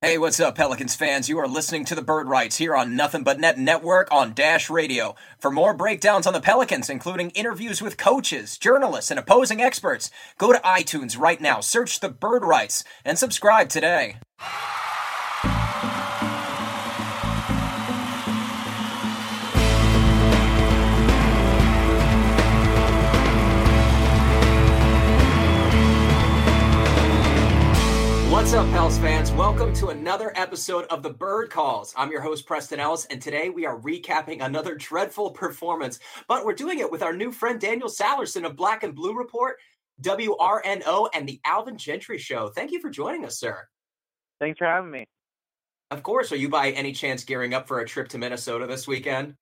Hey, what's up, Pelicans fans? You are listening to the Bird Rights here on Nothing But Net Network on Dash Radio. For more breakdowns on the Pelicans, including interviews with coaches, journalists, and opposing experts, go to iTunes right now, search the Bird Rights, and subscribe today. What's up, Pels fans? Welcome to another episode of the Bird Calls. I'm your host, Preston Ellis, and today we are recapping another dreadful performance, but we're doing it with our new friend Daniel Sallerson of Black and Blue Report, WRNO, and the Alvin Gentry Show. Thank you for joining us, sir. Thanks for having me. Of course. Are you by any chance gearing up for a trip to Minnesota this weekend?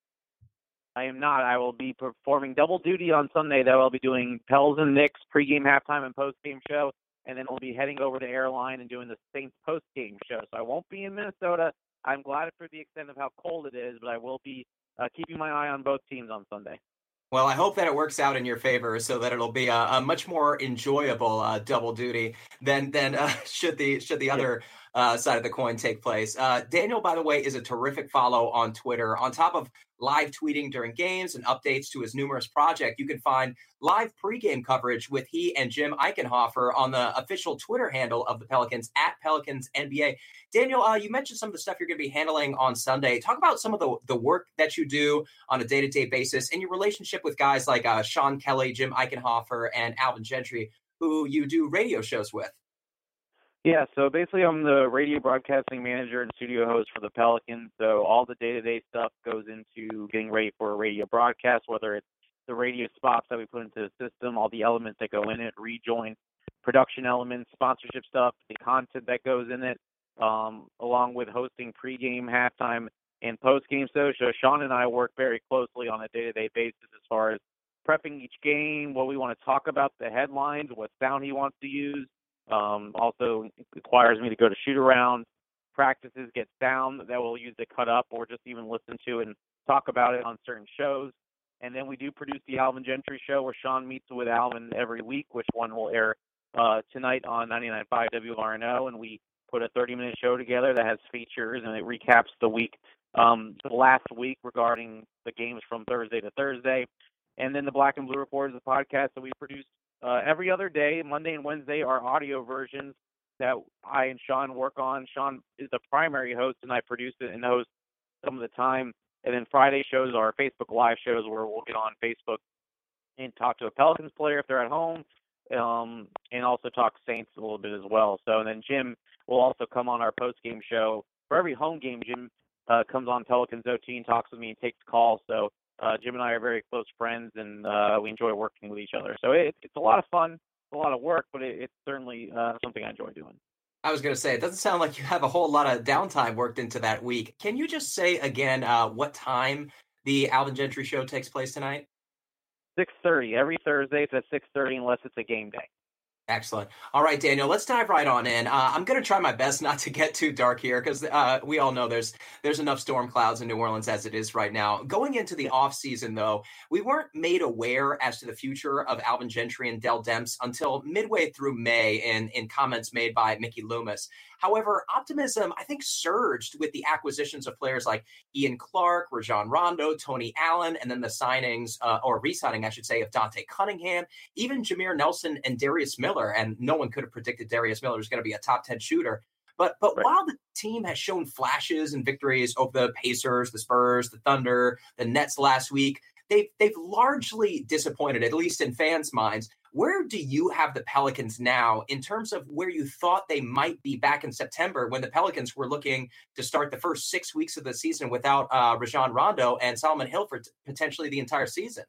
I am not. I will be performing double duty on Sunday, though. I'll be doing Pels and Knicks pregame, halftime, and postgame show, and then we'll be heading over to Airline and doing the Saints postgame show. So I won't be in Minnesota. I'm glad for the extent of how cold it is, but I will be keeping my eye on both teams on Sunday. Well, I hope that it works out in your favor so that it'll be a much more enjoyable double duty than should the other side of the coin take place. Daniel, by the way, is a terrific follow on Twitter. On top of live tweeting during games and updates to his numerous projects, you can find live pregame coverage with he and Jim Eichenhofer on the official Twitter handle of the Pelicans at Pelicans NBA. Daniel, you mentioned some of the stuff you're going to be handling on Sunday. Talk about some of the work that you do on a day-to-day basis and your relationship with guys like Sean Kelly, Jim Eichenhofer, and Alvin Gentry, who you do radio shows with. Yeah, so basically I'm the radio broadcasting manager and studio host for the Pelicans. So all the day-to-day stuff goes into getting ready for a radio broadcast, whether it's the radio spots that we put into the system, all the elements that go in it, rejoin, production elements, sponsorship stuff, the content that goes in it, along with hosting pregame, halftime, and postgame. So Sean and I work very closely on a day-to-day basis as far as prepping each game, what we want to talk about, the headlines, what sound he wants to use. Also requires me to go to shoot-around practices, get sound that we'll use to cut up or just even listen to and talk about it on certain shows. And then we do produce the Alvin Gentry Show where Sean meets with Alvin every week, which one will air tonight on 99.5 WRNO. And we put a 30-minute show together that has features, and it recaps the week, the last week regarding the games from Thursday to Thursday. And then the Black and Blue Report is a podcast that we produce every other day. Monday and Wednesday are audio versions that I and Sean work on. Sean is the primary host, and I produce it and host some of the time. And then Friday shows are Facebook Live shows where we'll get on Facebook and talk to a Pelicans player if they're at home, and also talk Saints a little bit as well. So, and then Jim will also come on our post-game show. For every home game, Jim comes on Pelicans OT and talks with me and takes calls. So Jim and I are very close friends, and we enjoy working with each other. So it's a lot of fun, a lot of work, but it's certainly something I enjoy doing. I was going to say, it doesn't sound like you have a whole lot of downtime worked into that week. Can you just say again what time the Alvin Gentry Show takes place tonight? 6:30. Every Thursday it's at 6:30 unless it's a game day. Excellent. All right, Daniel, let's dive right on in. I'm going to try my best not to get too dark here because we all know there's enough storm clouds in New Orleans as it is right now. Going into the offseason, though, we weren't made aware as to the future of Alvin Gentry and Dell Demps until midway through May in comments made by Mickey Loomis. However, optimism, I think, surged with the acquisitions of players like Ian Clark, Rajon Rondo, Tony Allen, and then the signings, or re-signing, I should say, of Dante Cunningham, even Jameer Nelson and Darius Miller. And no one could have predicted Darius Miller was going to be a top 10 shooter. But right. While the team has shown flashes and victories over the Pacers, the Spurs, the Thunder, the Nets last week, they've largely disappointed, at least in fans' minds. Where do you have the Pelicans now in terms of where you thought they might be back in September when the Pelicans were looking to start the first 6 weeks of the season without Rajon Rondo and Solomon Hill for potentially the entire season?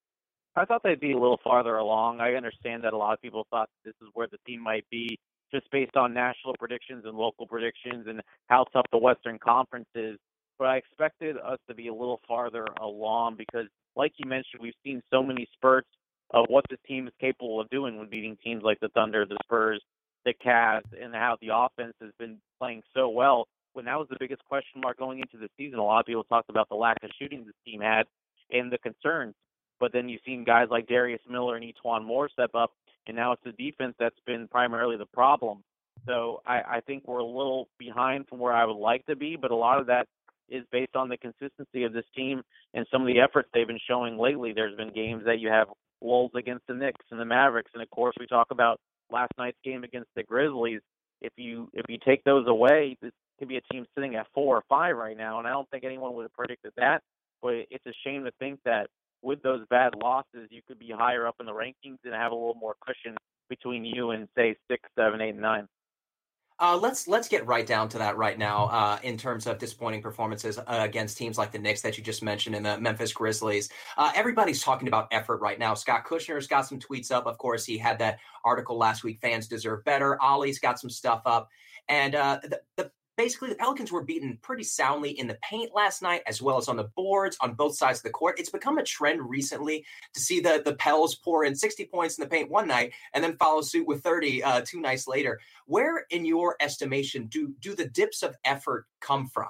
I thought they'd be a little farther along. I understand that a lot of people thought this is where the team might be just based on national predictions and local predictions and how tough the Western Conference is. But I expected us to be a little farther along because, like you mentioned, we've seen so many spurts of what this team is capable of doing when beating teams like the Thunder, the Spurs, the Cavs, and how the offense has been playing so well. When that was the biggest question mark going into the season, a lot of people talked about the lack of shooting this team had and the concerns. But then you've seen guys like Darius Miller and E'Twaun Moore step up, and now it's the defense that's been primarily the problem. So I think we're a little behind from where I would like to be, but a lot of that is based on the consistency of this team and some of the efforts they've been showing lately. There's been games that you have lulls against the Knicks and the Mavericks, and of course we talk about last night's game against the Grizzlies. If you take those away, this could be a team sitting at 4 or 5 right now, and I don't think anyone would have predicted that. But it's a shame to think that with those bad losses, you could be higher up in the rankings and have a little more cushion between you and say 6, 7, 8, and 9. Let's get right down to that right now. In terms of disappointing performances against teams like the Knicks that you just mentioned and the Memphis Grizzlies, everybody's talking about effort right now. Scott Kushner's got some tweets up. Of course, he had that article last week. Fans deserve better. Ollie's got some stuff up, and basically, the Pelicans were beaten pretty soundly in the paint last night, as well as on the boards on both sides of the court. It's become a trend recently to see the Pels pour in 60 points in the paint one night and then follow suit with 30 two nights later. Where, in your estimation, do the dips of effort come from?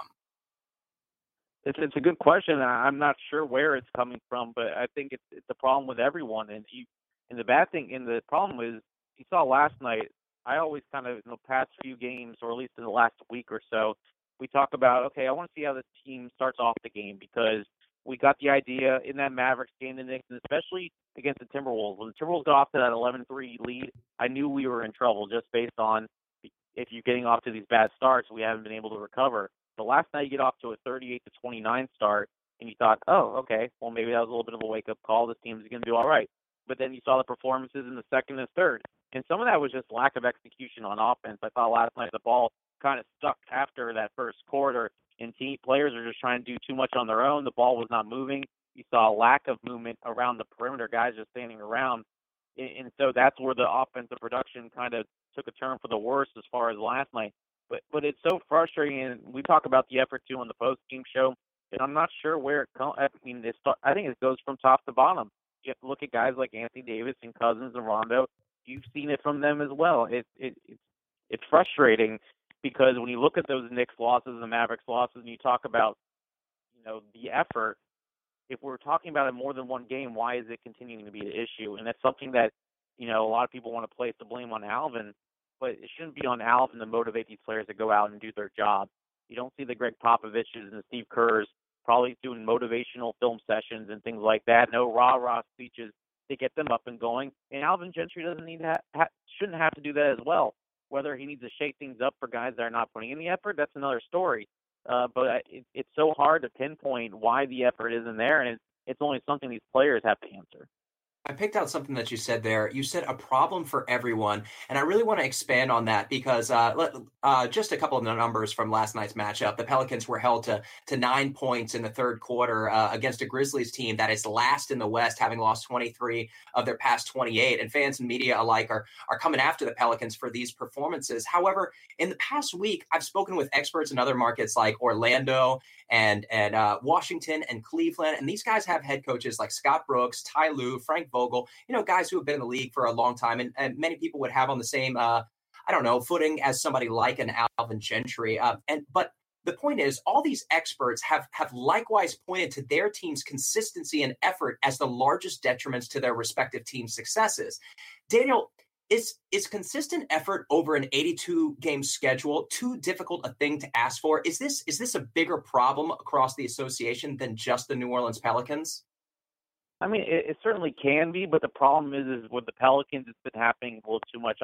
It's a good question. I'm not sure where it's coming from, but I think it's a problem with everyone. And the bad thing, and the problem is, you saw last night. I always kind of, past few games, or at least in the last week or so, we talk about, okay, I want to see how the team starts off the game, because we got the idea in that Mavericks game, the Knicks, and especially against the Timberwolves. When the Timberwolves got off to that 11-3 lead, I knew we were in trouble just based on, if you're getting off to these bad starts, we haven't been able to recover. But last night you get off to a 38-29 start, and you thought, oh, okay, well, maybe that was a little bit of a wake-up call. This team's going to do all right. But then you saw the performances in the second and third. And some of that was just lack of execution on offense. I thought last night the ball kind of stuck after that first quarter, and team players are just trying to do too much on their own. The ball was not moving. You saw a lack of movement around the perimeter, guys just standing around. And so that's where the offensive production kind of took a turn for the worse as far as last night. But it's so frustrating, and we talk about the effort too on the post-game show, and I'm not sure where it comes. I mean, I think it goes from top to bottom. You have to look at guys like Anthony Davis and Cousins and Rondo. You've seen it from them as well. It's frustrating, because when you look at those Knicks losses and the Mavericks losses, and you talk about the effort, if we're talking about it more than one game, why is it continuing to be an issue? And that's something that a lot of people want to place the blame on Alvin, but it shouldn't be on Alvin to motivate these players to go out and do their job. You don't see the Greg Popoviches and the Steve Kerrs probably doing motivational film sessions and things like that. No rah-rah speeches to get them up and going. And Alvin Gentry doesn't need to shouldn't have to do that as well. Whether he needs to shake things up for guys that are not putting in the effort, that's another story. But it's so hard to pinpoint why the effort isn't there, and it's only something these players have to answer. I picked out something that you said there. You said a problem for everyone, and I really want to expand on that, because just a couple of the numbers from last night's matchup. The Pelicans were held to 9 points in the third quarter against a Grizzlies team that is last in the West, having lost 23 of their past 28. And fans and media alike are coming after the Pelicans for these performances. However, in the past week, I've spoken with experts in other markets like Orlando and Washington and Cleveland, and these guys have head coaches like Scott Brooks, Ty Lue, Frank Vogel, guys who have been in the league for a long time, and many people would have on the same, footing as somebody like an Alvin Gentry. But the point is, all these experts have likewise pointed to their team's consistency and effort as the largest detriments to their respective team successes. Daniel, is consistent effort over an 82-game schedule too difficult a thing to ask for? Is this a bigger problem across the association than just the New Orleans Pelicans? I mean, it certainly can be, but the problem is with the Pelicans, it's been happening a little too much.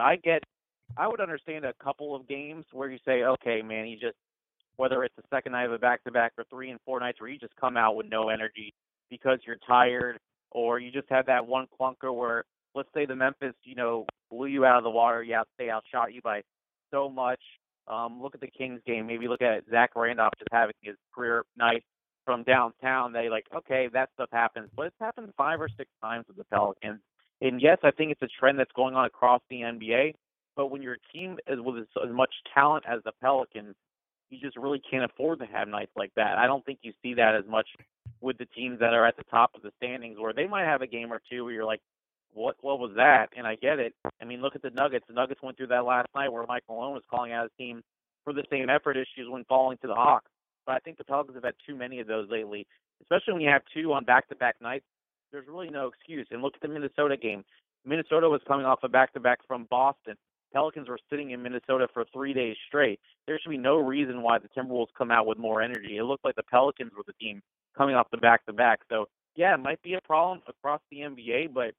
I would understand a couple of games where you say, okay, man, whether it's the second night of a back-to-back or 3 and 4 nights where you just come out with no energy because you're tired, or you just have that one clunker where, let's say the Memphis, blew you out of the water. They outshot you by so much. Look at the Kings game. Maybe look at Zach Randolph just having his career night from downtown. They okay, that stuff happens. But it's happened 5 or 6 times with the Pelicans. And yes, I think it's a trend that's going on across the NBA. But when your team is with as much talent as the Pelicans, you just really can't afford to have nights like that. I don't think you see that as much with the teams that are at the top of the standings, where they might have a game or two where you're like, what was that? And I get it. I mean, look at the Nuggets. The Nuggets went through that last night where Mike Malone was calling out his team for the same effort issues when falling to the Hawks. But I think the Pelicans have had too many of those lately, especially when you have 2 on back-to-back nights. There's really no excuse. And look at the Minnesota game. Minnesota was coming off a back-to-back from Boston. Pelicans were sitting in Minnesota for 3 days straight. There should be no reason why the Timberwolves come out with more energy. It looked like the Pelicans were the team coming off the back-to-back. So, yeah, it might be a problem across the NBA, but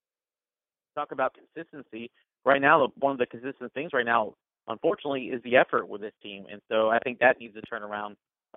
talk about consistency. Right now, one of the consistent things right now, unfortunately, is the effort with this team. And so I think that needs to turn around,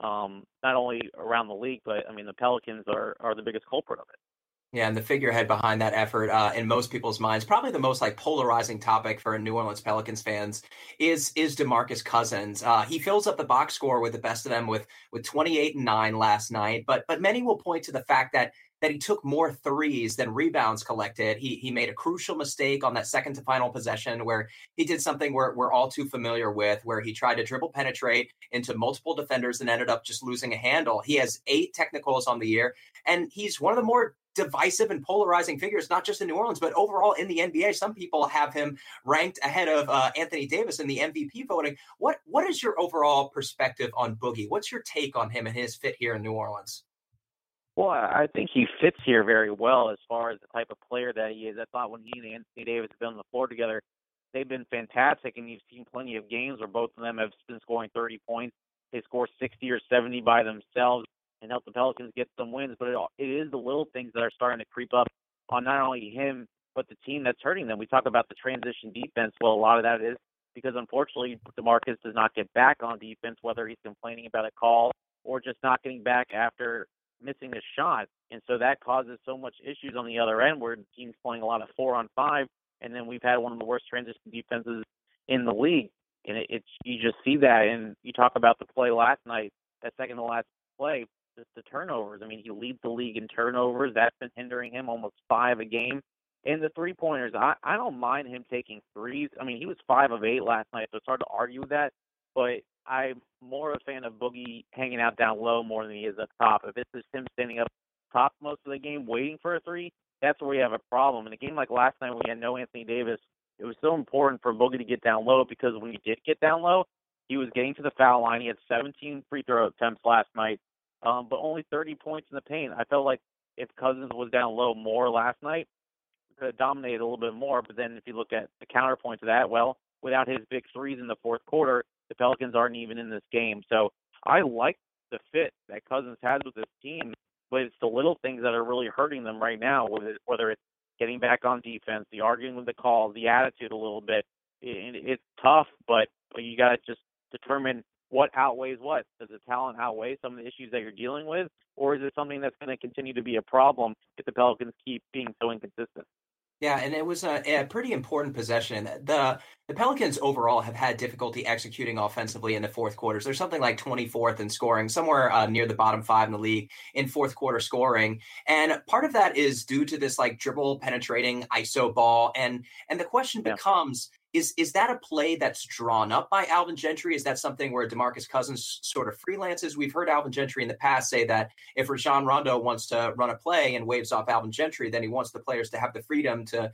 not only around the league, but, I mean, the Pelicans are the biggest culprit of it. Yeah, and the figurehead behind that effort, in most people's minds, probably the most like polarizing topic for New Orleans Pelicans fans is DeMarcus Cousins. He fills up the box score with the best of them with 28 and 9 last night, but many will point to the fact that he took more threes than rebounds collected. He made a crucial mistake on that second to final possession where he did something we're all too familiar with, where he tried to dribble penetrate into multiple defenders and ended up just losing a handle. He has 8 technicals on the year, and he's one of the more divisive and polarizing figures, not just in New Orleans, but overall in the NBA. Some people have him ranked ahead of Anthony Davis in the MVP voting. What is your overall perspective on Boogie? What's your take on him and his fit here in New Orleans? Well, I think he fits here very well as far as the type of player that he is. I thought when he and Anthony Davis have been on the floor together, they've been fantastic, and you've seen plenty of games where both of them have been scoring 30 points. They score 60 or 70 by themselves and help the Pelicans get some wins. But it is the little things that are starting to creep up on not only him, but the team that's hurting them. We talk about the transition defense. Well, a lot of that is because, unfortunately, DeMarcus does not get back on defense, whether he's complaining about a call or just not getting back after missing a shot. And so that causes so much issues on the other end where the team's playing a lot of 4-on-5, and then we've had one of the worst transition defenses in the league. And it's you just see that. And you talk about the play last night, that second to last play, the turnovers. I mean, he leads the league in turnovers. That's been hindering him, almost 5 a game. And the three-pointers, I don't mind him taking threes. I mean, he was 5 of 8 last night, so it's hard to argue with that. But I'm more a fan of Boogie hanging out down low more than he is up top. If it's just him standing up top most of the game waiting for a three, that's where we have a problem. In a game like last night when we had no Anthony Davis, it was so important for Boogie to get down low because when he did get down low, he was getting to the foul line. He had 17 free throw attempts last night, but only 30 points in the paint. I felt like if Cousins was down low more last night, he could have dominated a little bit more. But then if you look at the counterpoint to that, well, without his big threes in the fourth quarter, the Pelicans aren't even in this game. So I like the fit that Cousins has with this team, but it's the little things that are really hurting them right now, whether it's getting back on defense, the arguing with the calls, the attitude a little bit. It's tough, but you got to just determine what outweighs what. Does the talent outweigh some of the issues that you're dealing with, or is it something that's going to continue to be a problem if the Pelicans keep being so inconsistent? Yeah, and it was a pretty important possession. The Pelicans overall have had difficulty executing offensively in the fourth quarters. They're something like 24th in scoring, somewhere near the bottom 5 in the league in fourth quarter scoring. And part of that is due to this like dribble penetrating ISO ball. And the question becomes, is that a play that's drawn up by Alvin Gentry? Is that something where DeMarcus Cousins sort of freelances? We've heard Alvin Gentry in the past say that if Rajon Rondo wants to run a play and waves off Alvin Gentry, then he wants the players to have the freedom to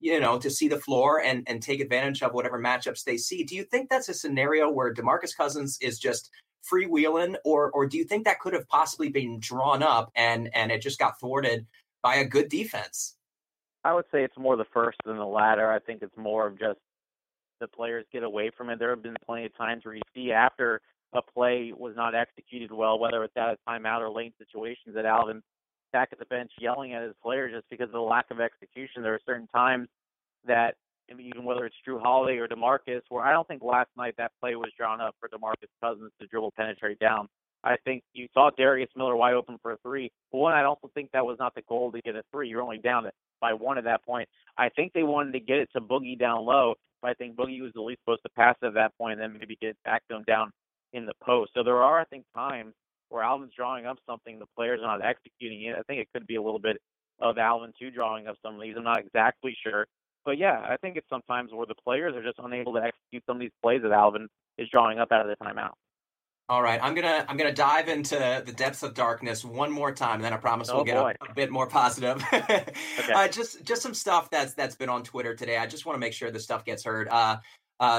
see the floor and take advantage of whatever matchups they see. Do you think that's a scenario where DeMarcus Cousins is just freewheeling, or do you think that could have possibly been drawn up and it just got thwarted by a good defense? I would say it's more the first than the latter. I think it's more of just the players get away from it. There have been plenty of times where you see after a play was not executed well, whether it's at a timeout or late situations, that Alvin's back at the bench yelling at his players just because of the lack of execution. There are certain times that, even whether it's Drew Holiday or DeMarcus, where I don't think last night that play was drawn up for DeMarcus Cousins to dribble penetrate down. I think you saw Darius Miller wide open for a three. But one, I also think that was not the goal to get a three. You're only down by 1 at that point. I think they wanted to get it to Boogie down low, but I think Boogie was at least supposed to pass at that point and then maybe get back to him down in the post. So there are, I think, times where Alvin's drawing up something, the players are not executing it. I think it could be a little bit of Alvin, too, drawing up some of these. I'm not exactly sure. But, yeah, I think it's sometimes where the players are just unable to execute some of these plays that Alvin is drawing up out of the timeout. All right, I'm gonna dive into the depths of darkness one more time, and then I promise we'll get a bit more positive. Okay. Just some stuff that's been on Twitter today. I just want to make sure this stuff gets heard.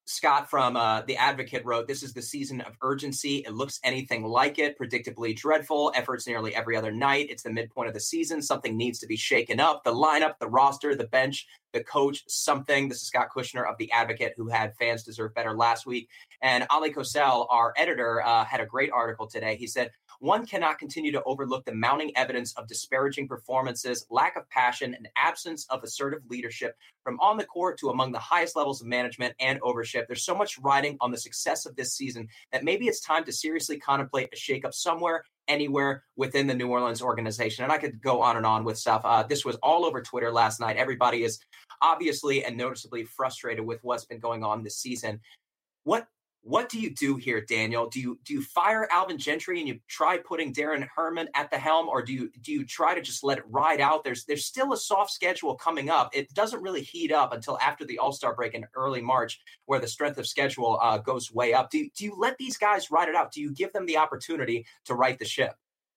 Scott from The Advocate wrote, "This is the season of urgency. It looks anything like it. Predictably dreadful. Efforts nearly every other night. It's the midpoint of the season. Something needs to be shaken up. The lineup, the roster, the bench, the coach, something." This is Scott Kushner of The Advocate, who had Fans Deserve Better last week. And Ali Kosel, our editor, had a great article today. He said, "One cannot continue to overlook the mounting evidence of disparaging performances, lack of passion, and absence of assertive leadership from on the court to among the highest levels of management and ownership. There's so much riding on the success of this season that maybe it's time to seriously contemplate a shakeup somewhere, anywhere within the New Orleans organization." And I could go on and on with stuff. This was all over Twitter last night. Everybody is obviously and noticeably frustrated with what's been going on this season. What do you do here, Daniel? Do you fire Alvin Gentry and you try putting Darren Herman at the helm, or do you try to just let it ride out? There's still a soft schedule coming up. It doesn't really heat up until after the All-Star break in early March, where the strength of schedule goes way up. Do you let these guys ride it out? Do you give them the opportunity to right the ship?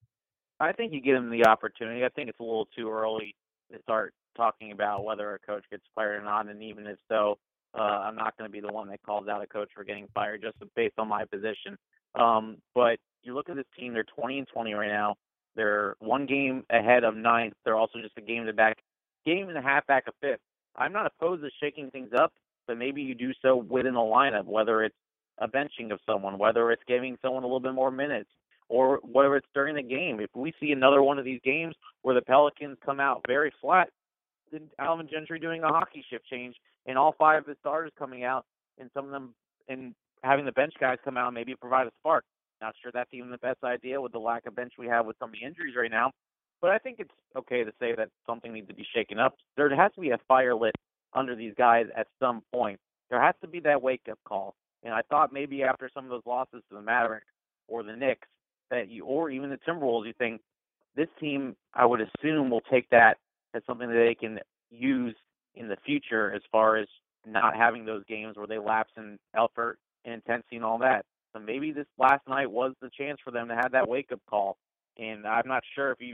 I think you give them the opportunity. I think it's a little too early to start talking about whether a coach gets fired or not, and even if so, I'm not going to be the one that calls out a coach for getting fired just based on my position. But you look at this team; they're 20-20 right now. They're one game ahead of ninth. They're also just a game and a half back of fifth. I'm not opposed to shaking things up, but maybe you do so within the lineup, whether it's a benching of someone, whether it's giving someone a little bit more minutes, or whether it's during the game. If we see another one of these games where the Pelicans come out very flat, then Alvin Gentry doing a hockey shift change and all five of the starters coming out, and some of them and having the bench guys come out and maybe provide a spark. Not sure that's even the best idea with the lack of bench we have with some of the injuries right now. But I think it's okay to say that something needs to be shaken up. There has to be a fire lit under these guys at some point. There has to be that wake-up call. And I thought maybe after some of those losses to the Mavericks or the Knicks, or even the Timberwolves, you think this team, I would assume, will take that as something that they can use in the future as far as not having those games where they lapse in effort and intensity and all that. So maybe this last night was the chance for them to have that wake-up call. And I'm not sure if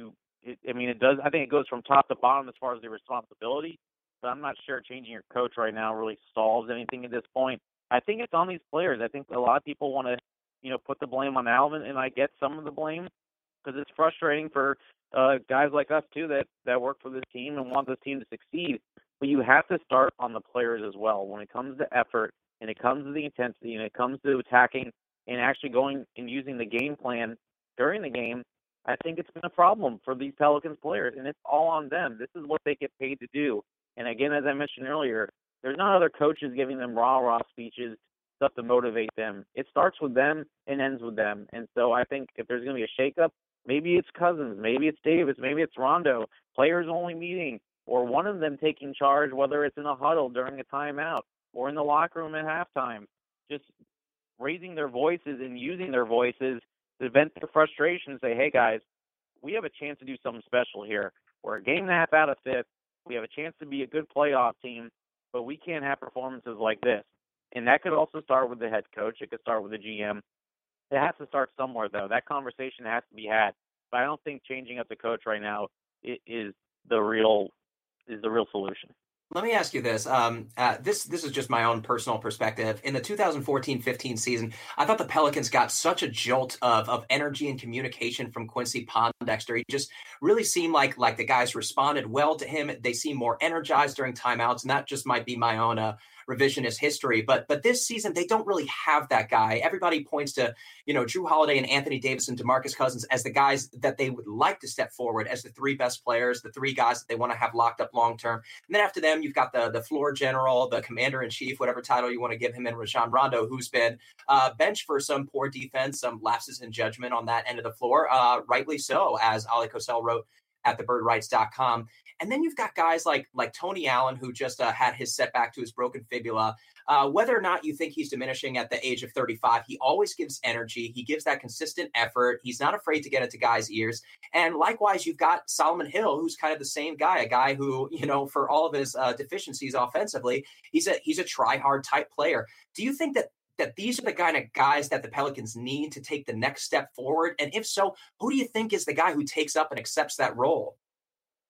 it does. I think it goes from top to bottom as far as the responsibility, but I'm not sure changing your coach right now really solves anything at this point. I think it's on these players. I think a lot of people want to, put the blame on Alvin, and I get some of the blame because it's frustrating for guys like us too that work for this team and want this team to succeed. But you have to start on the players as well when it comes to effort and it comes to the intensity and it comes to attacking and actually going and using the game plan during the game. I think it's been a problem for these Pelicans players, and it's all on them. This is what they get paid to do. And again, as I mentioned earlier, there's not other coaches giving them rah-rah speeches, stuff to motivate them. It starts with them and ends with them. And so I think if there's going to be a shakeup, maybe it's Cousins, maybe it's Davis, maybe it's Rondo, players-only meeting, or one of them taking charge, whether it's in a huddle during a timeout or in the locker room at halftime, just raising their voices and using their voices to vent their frustration and say, hey, guys, we have a chance to do something special here. We're a game and a half out of fifth. We have a chance to be a good playoff team, but we can't have performances like this. And that could also start with the head coach. It could start with the GM. It has to start somewhere, though. That conversation has to be had. But I don't think changing up the coach right now is the real solution. Let me ask you this. This is just my own personal perspective. In the 2014-15 season, I thought the Pelicans got such a jolt of energy and communication from Quincy Pondexter. He just really seemed like the guys responded well to him. They seemed more energized during timeouts, and that just might be my own revisionist history. But this season, they don't really have that guy. Everybody points to, Drew Holiday and Anthony Davis and DeMarcus Cousins as the guys that they would like to step forward as the three best players, the three guys that they want to have locked up long term. And then after them, you've got the floor general, the commander in chief, whatever title you want to give him, and Rajon Rondo, who's been benched for some poor defense, some lapses in judgment on that end of the floor, rightly so, as Ali Kosel wrote at thebirdwrites.com. And then you've got guys like Tony Allen, who just had his setback to his broken fibula. Whether or not you think he's diminishing at the age of 35, he always gives energy. He gives that consistent effort. He's not afraid to get into guys' ears. And likewise, you've got Solomon Hill, who's kind of the same guy, a guy who, for all of his deficiencies offensively, he's a try-hard type player. Do you think that these are the kind of guys that the Pelicans need to take the next step forward? And if so, who do you think is the guy who takes up and accepts that role?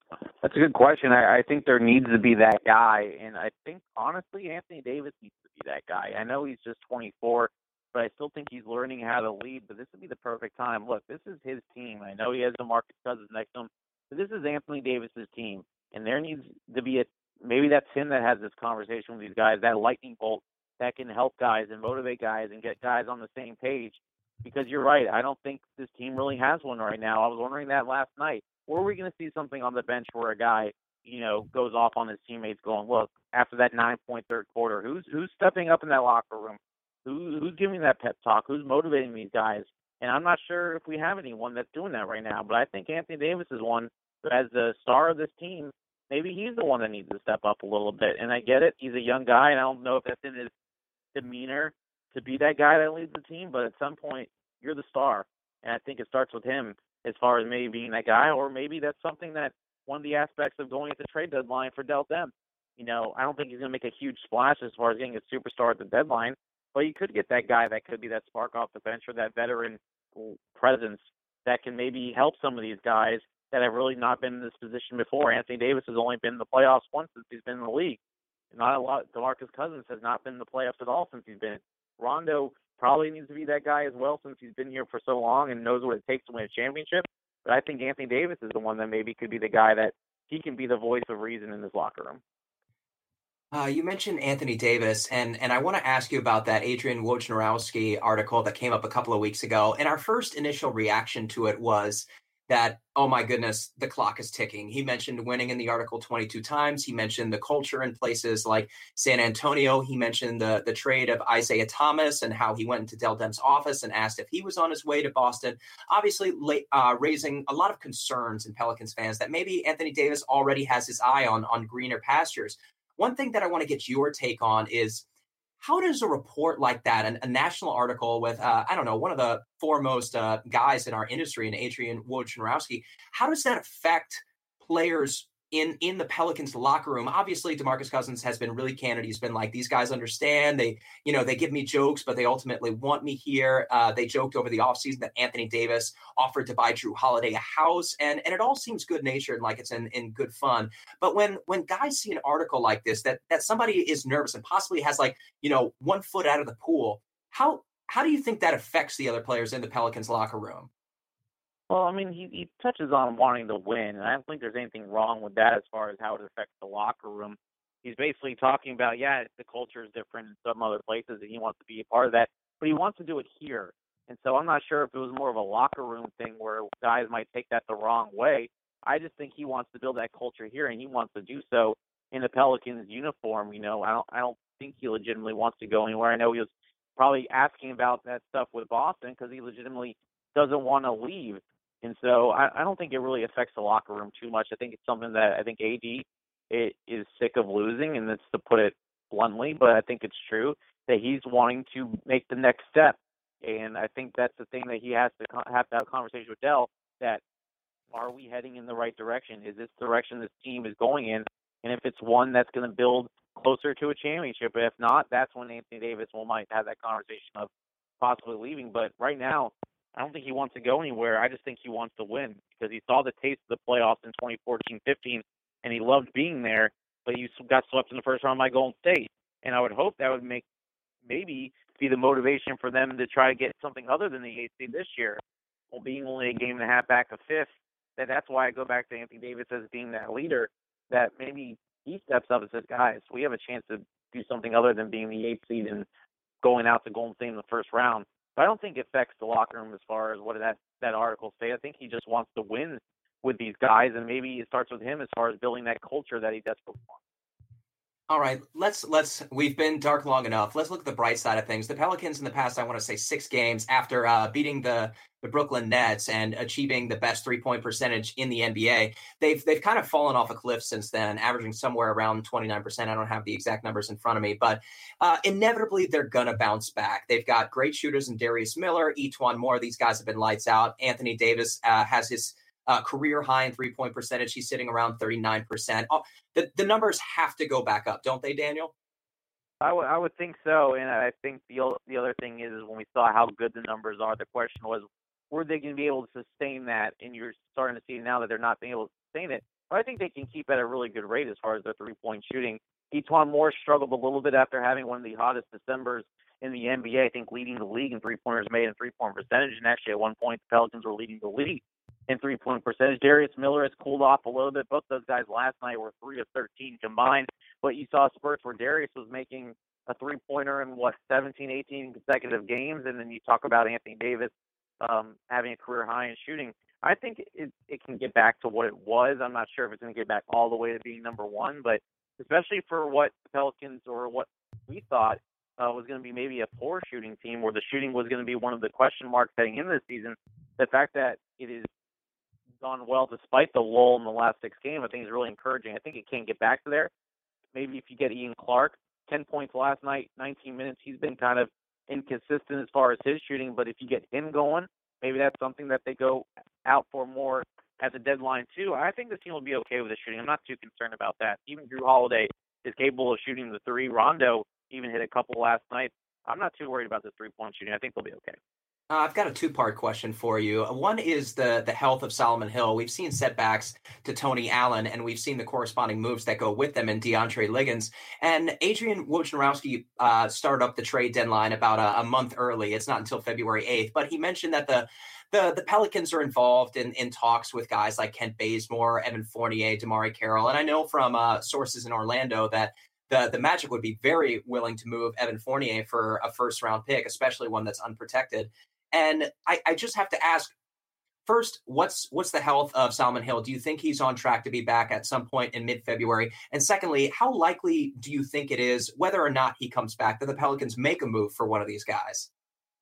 That's a good question. I think there needs to be that guy, and I think honestly Anthony Davis needs to be that guy. I know he's just 24, but I still think he's learning how to lead. But this would be the perfect time. Look, this is his team. I know he has DeMarcus Cousins next to him, but this is Anthony Davis's team, and there needs to be maybe that's him that has this conversation with these guys, that lightning bolt that can help guys and motivate guys and get guys on the same page. Because you're right, I don't think this team really has one right now. I was wondering that last night. Or are we going to see something on the bench where a guy, goes off on his teammates going, look, after that 9-point third quarter, who's stepping up in that locker room? Who's giving that pep talk? Who's motivating these guys? And I'm not sure if we have anyone that's doing that right now. But I think Anthony Davis is one who, as the star of this team, maybe he's the one that needs to step up a little bit. And I get it. He's a young guy, and I don't know if that's in his demeanor to be that guy that leads the team. But at some point, you're the star. And I think it starts with him as far as maybe being that guy, or maybe that's something that one of the aspects of going at the trade deadline for Dell Dem. I don't think he's going to make a huge splash as far as getting a superstar at the deadline, but you could get that guy that could be that spark off the bench or that veteran presence that can maybe help some of these guys that have really not been in this position before. Anthony Davis has only been in the playoffs once since he's been in the league. Not a lot. DeMarcus Cousins has not been in the playoffs at all since he's been. Rondo probably needs to be that guy as well since he's been here for so long and knows what it takes to win a championship. But I think Anthony Davis is the one that maybe could be the guy that he can be the voice of reason in this locker room. You mentioned Anthony Davis, and I want to ask you about that Adrian Wojnarowski article that came up a couple of weeks ago. And our first initial reaction to it was that, oh my goodness, the clock is ticking. He mentioned winning in the article 22 times. He mentioned the culture in places like San Antonio. He mentioned the trade of Isaiah Thomas and how he went into Dell Dem's office and asked if he was on his way to Boston, obviously raising a lot of concerns in Pelicans fans that maybe Anthony Davis already has his eye on greener pastures. One thing that I want to get your take on is, how does a report like that, a national article with, one of the foremost guys in our industry, in Adrian Wojnarowski, how does that affect players in the Pelicans locker room? Obviously, DeMarcus Cousins has been really candid. He's been like, these guys understand. They give me jokes, but they ultimately want me here. They joked over the offseason that Anthony Davis offered to buy Drew Holiday a house, and it all seems good natured, like it's in good fun. But when guys see an article like this, that somebody is nervous and possibly has 1 foot out of the pool, how do you think that affects the other players in the Pelicans locker room? Well, I mean, he touches on wanting to win, and I don't think there's anything wrong with that as far as how it affects the locker room. He's basically talking about, the culture is different in some other places, and he wants to be a part of that, but he wants to do it here. And so I'm not sure if it was more of a locker room thing where guys might take that the wrong way. I just think he wants to build that culture here, and he wants to do so in the Pelicans uniform. I don't think he legitimately wants to go anywhere. I know he was probably asking about that stuff with Boston because he legitimately doesn't want to leave. And so I don't think it really affects the locker room too much. I think it's something that I think AD is sick of losing, and that's to put it bluntly, but I think it's true that he's wanting to make the next step. And I think that's the thing that he has to have a conversation with Dell, that are we heading in the right direction? Is this the direction this team is going in? And if it's one that's going to build closer to a championship, if not, that's when Anthony Davis might have that conversation of possibly leaving. But right now, I don't think he wants to go anywhere. I just think he wants to win because he saw the taste of the playoffs in 2014-15, and he loved being there, but he got swept in the first round by Golden State. And I would hope that would maybe be the motivation for them to try to get something other than the 8th seed this year. Well, being only a game and a half back of 5th, that's why I go back to Anthony Davis as being that leader, that maybe he steps up and says, guys, we have a chance to do something other than being the 8th seed and going out to Golden State in the first round. But I don't think it affects the locker room as far as what that article say. I think he just wants to win with these guys, and maybe it starts with him as far as building that culture that he desperately wants. All right, we've been dark long enough. Let's look at the bright side of things. The Pelicans in the past, I want to say 6 games after beating the Brooklyn Nets and achieving the best 3-point percentage in the NBA, they've kind of fallen off a cliff since then, averaging somewhere around 29%. I don't have the exact numbers in front of me, but inevitably they're going to bounce back. They've got great shooters in Darius Miller, Etuan Moore. These guys have been lights out. Anthony Davis has his career high in 3-point percentage. He's sitting around 39%. The numbers have to go back up, don't they, Daniel? I would think so, and I think the other thing is when we saw how good the numbers are, the question was, were they going to be able to sustain that? And you're starting to see now that they're not being able to sustain it. but I think they can keep at a really good rate as far as their three-point shooting. Etuan Moore struggled a little bit after having one of the hottest Decembers in the NBA, I think leading the league in three-pointers made and three-point percentage, and actually at one point the Pelicans were leading the league in three-point percentage. Darius Miller has cooled off a little bit. Both those guys last night were 3 of 13 combined, but you saw spurts where Darius was making a three-pointer in, 17, 18 consecutive games, and then you talk about Anthony Davis having a career high in shooting. I think it can get back to what it was. I'm not sure if it's going to get back all the way to being number one, but especially for what the Pelicans or what we thought was going to be maybe a poor shooting team where the shooting was going to be one of the question marks heading into the season, the fact that it has gone well despite the lull in the last 6 games, I think is really encouraging. I think it can get back to there. Maybe if you get Ian Clark, 10 points last night, 19 minutes, he's been kind of inconsistent as far as his shooting, but if you get him going, maybe that's something that they go out for more at the deadline too. I think the team will be okay with the shooting. I'm not too concerned about that. Even Drew Holiday is capable of shooting the three. Rondo even hit a couple last night. I'm not too worried about the three-point shooting. I think they'll be okay. I've got a two-part question for you. One is the health of Solomon Hill. We've seen setbacks to Tony Allen, and we've seen the corresponding moves that go with them in DeAndre Liggins. And Adrian Wojnarowski started up the trade deadline about a month early. It's not until February 8th, but he mentioned that the Pelicans are involved in talks with guys like Kent Bazemore, Evan Fournier, DeMarre Carroll. And I know from sources in Orlando that the Magic would be very willing to move Evan Fournier for a first-round pick, especially one that's unprotected. And I just have to ask, first, what's the health of Solomon Hill? Do you think he's on track to be back at some point in mid-February? And secondly, how likely do you think it is, whether or not he comes back, that the Pelicans make a move for one of these guys?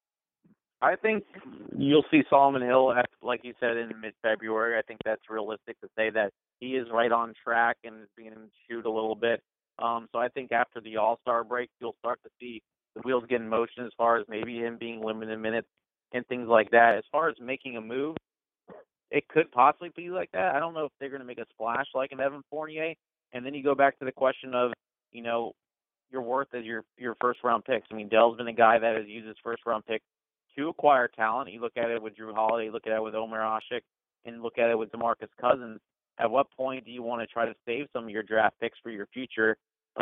I think you'll see Solomon Hill, like you said, in mid-February. I think that's realistic to say that he is right on track and is beginning to shoot a little bit. So I think after the All-Star break, you'll start to see the wheels get in motion as far as maybe him being limited minutes and things like that. As far as making a move, it could possibly be like that. I don't know if they're going to make a splash like an Evan Fournier. And then you go back to the question of, your worth as your first-round picks. I mean, Dell's been a guy that has used his first-round pick to acquire talent. You look at it with Drew Holiday, look at it with Omer Asik, and look at it with DeMarcus Cousins. At what point do you want to try to save some of your draft picks for your future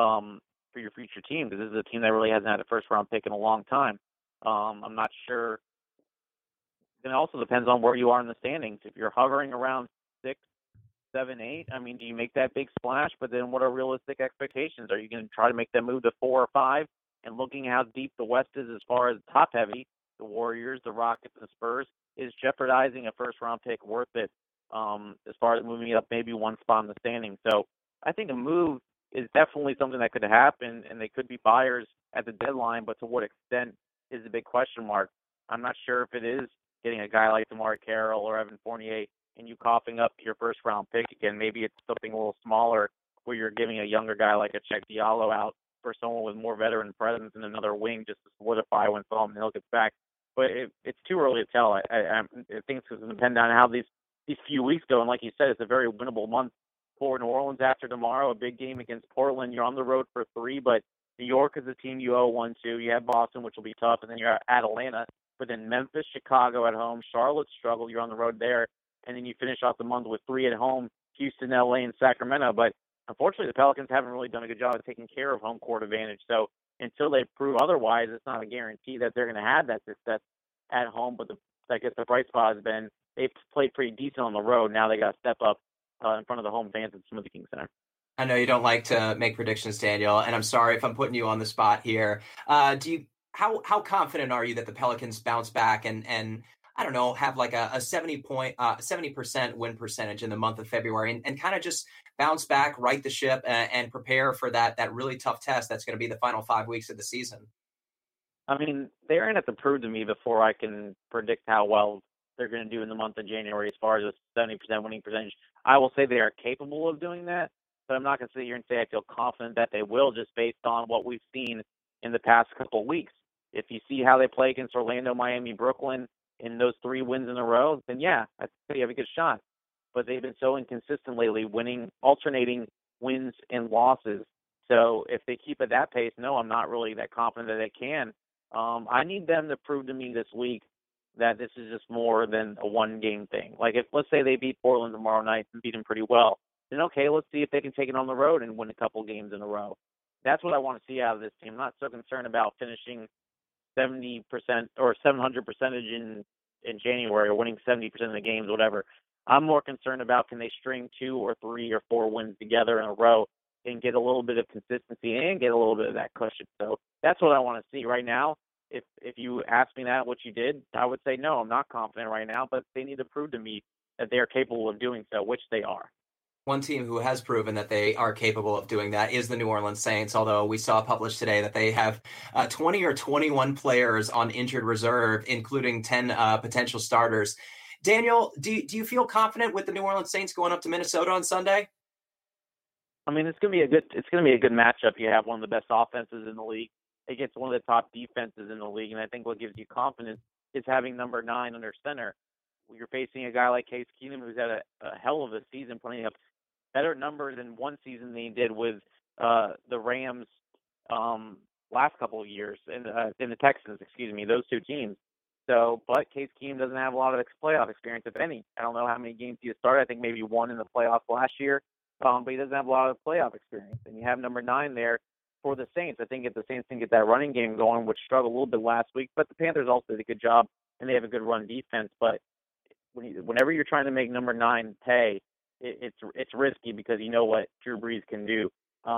team? Because this is a team that really hasn't had a first-round pick in a long time. I'm not sure. Then it also depends on where you are in the standings. If you're hovering around 6, 7, 8, I mean, do you make that big splash? But then what are realistic expectations? Are you going to try to make that move to 4 or 5? And looking how deep the West is as far as top-heavy, the Warriors, the Rockets, and the Spurs, is jeopardizing a first-round pick worth it as far as moving it up maybe one spot in the standing? So I think a move is definitely something that could happen, and they could be buyers at the deadline, but to what extent is a big question mark. I'm not sure if it is getting a guy like DeMarre Carroll or Evan Fournier and you coughing up your first-round pick again. Maybe it's something a little smaller where you're giving a younger guy like a Cheick Diallo out for someone with more veteran presence and another wing just to solidify when Solomon Hill gets back. But it's too early to tell. I think it's going to depend on how these few weeks go. And like you said, it's a very winnable month for New Orleans after tomorrow, a big game against Portland. You're on the road for 3, but New York is a team you owe 1 to. You have Boston, which will be tough, and then you're at Atlanta. But then Memphis, Chicago at home, Charlotte struggle. You're on the road there. And then you finish off the month with 3 at home, Houston, LA, and Sacramento. But unfortunately, the Pelicans haven't really done a good job of taking care of home court advantage. So until they prove otherwise, it's not a guarantee that they're going to have that success at home. But I guess the bright spot has been they've played pretty decent on the road. Now they got to step up in front of the home fans at Smoothie King Center. I know you don't like to make predictions, Daniel, and I'm sorry if I'm putting you on the spot here. How confident are you that the Pelicans bounce back and I don't know, have like a 70% win percentage in the month of February and kind of just bounce back, right the ship, and prepare for that really tough test that's going to be the final 5 weeks of the season? I mean, they're going to have to prove to me before I can predict how well they're going to do in the month of January as far as a 70% winning percentage. I will say they are capable of doing that, but I'm not going to sit here and say I feel confident that they will just based on what we've seen in the past couple of weeks. If you see how they play against Orlando, Miami, Brooklyn in those 3 wins in a row, then yeah, I'd say you have a good shot. But they've been so inconsistent lately, alternating wins and losses. So if they keep at that pace, no, I'm not really that confident that they can. I need them to prove to me this week that this is just more than a one-game thing. Like, let's say they beat Portland tomorrow night and beat them pretty well. then okay, let's see if they can take it on the road and win a couple games in a row. That's what I want to see out of this team. I'm not so concerned about finishing 70% or 700 percentage in January or winning 70% of the games, whatever. I'm more concerned about can they string 2 or 3 or 4 wins together in a row and get a little bit of consistency and get a little bit of that cushion. So that's what I want to see right now. If you ask me that, what you did, I would say no, I'm not confident right now, but they need to prove to me that they are capable of doing so, which they are. One team who has proven that they are capable of doing that is the New Orleans Saints, although we saw published today that they have 20 or 21 players on injured reserve, including 10 potential starters. Daniel, do you feel confident with the New Orleans Saints going up to Minnesota on Sunday? I mean, it's going to be a good matchup. You have one of the best offenses in the league against one of the top defenses in the league, and I think what gives you confidence is having number 9 under center. You're facing a guy like Case Keenum, who's had a hell of a season, putting up better numbers in one season than he did with the Rams last couple of years, and the Texans, those two teams. So, but Case Keenum doesn't have a lot of playoff experience, if any. I don't know how many games he has started. I think maybe 1 in the playoffs last year, but he doesn't have a lot of playoff experience. And you have number 9 there for the Saints. I think if the Saints can get that running game going, which struggled a little bit last week, but the Panthers also did a good job, and they have a good run defense. But whenever you're trying to make number 9 pay, it's risky because you know what Drew Brees can do.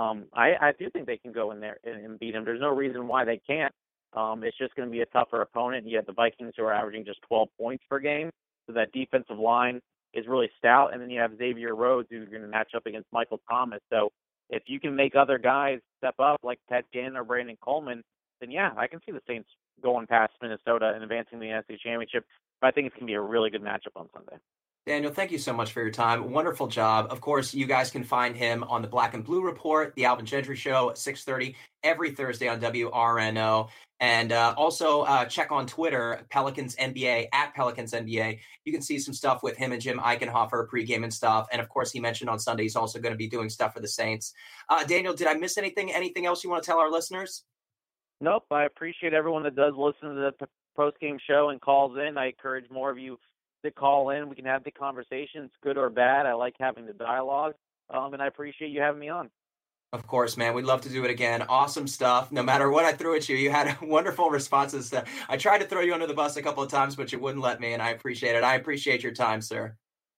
I do think they can go in there and beat him. There's no reason why they can't. It's just going to be a tougher opponent. You have the Vikings, who are averaging just 12 points per game, so that defensive line is really stout. And then you have Xavier Rhodes, who's going to match up against Michael Thomas. So if you can make other guys step up, like Ted Ginn or Brandon Coleman, then yeah, I can see the Saints going past Minnesota and advancing the NFC Championship. But I think it's going to be a really good matchup on Sunday. Daniel, thank you so much for your time. Wonderful job. Of course, you guys can find him on the Black and Blue Report, the Alvin Gentry Show, 6:30 every Thursday on WRNO. And also check on Twitter, Pelicans NBA, at Pelicans NBA. You can see some stuff with him and Jim Eichenhofer pregame and stuff. And of course, he mentioned on Sunday he's also going to be doing stuff for the Saints. Daniel, did I miss anything? Anything else you want to tell our listeners? Nope. I appreciate everyone that does listen to the post-game show and calls in. I encourage more of you to call in. We can have the conversations, good or bad. I like having the dialogue, and I appreciate you having me on. Of course, man. We'd love to do it again. Awesome stuff. No matter what I threw at you, you had wonderful responses. I tried to throw you under the bus a couple of times, but you wouldn't let me, and I appreciate it. I appreciate your time, sir.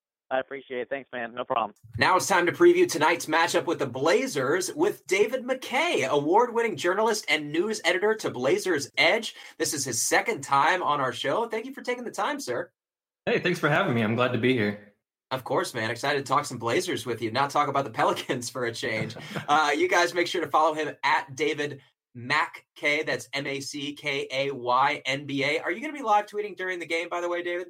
I appreciate it. Thanks, man. No problem. Now it's time to preview tonight's matchup with the Blazers with David McKay, award-winning journalist and news editor to Blazers Edge. This is his second time on our show. Thank you for taking the time, sir. Hey, thanks for having me. I'm glad to be here. Of course, man. Excited to talk some Blazers with you, not talk about the Pelicans for a change. You guys make sure to follow him at David McKay. That's MACKAY NBA. Are you going to be live tweeting during the game, by the way, David?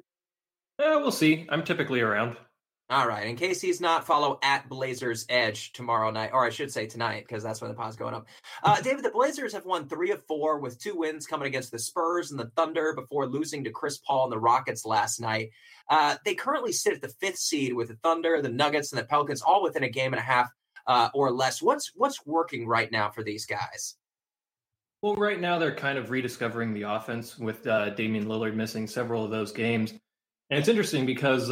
We'll see. I'm typically around. All right. In case he's not, follow at Blazers Edge tomorrow night, or I should say tonight, because that's when the pod's going up. David, the Blazers have won 3 of 4 with 2 wins coming against the Spurs and the Thunder before losing to Chris Paul and the Rockets last night. They currently sit at the 5th seed with the Thunder, the Nuggets, and the Pelicans, all within a game and a half or less. What's working right now for these guys? Well, right now they're kind of rediscovering the offense with Damian Lillard missing several of those games. And it's interesting because